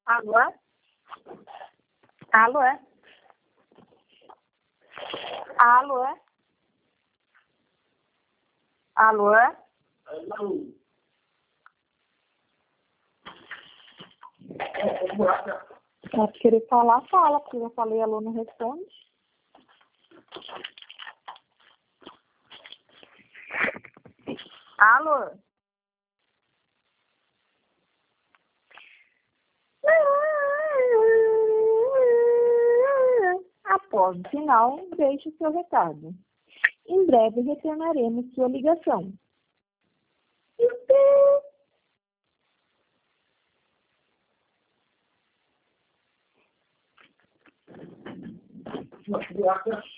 Alô? Alô? Alô? Alô? Alô? Se querer falar, fala, porque eu falei alô, não responde. Alô? Após o sinal, deixe seu recado. Em breve retornaremos sua ligação. Uma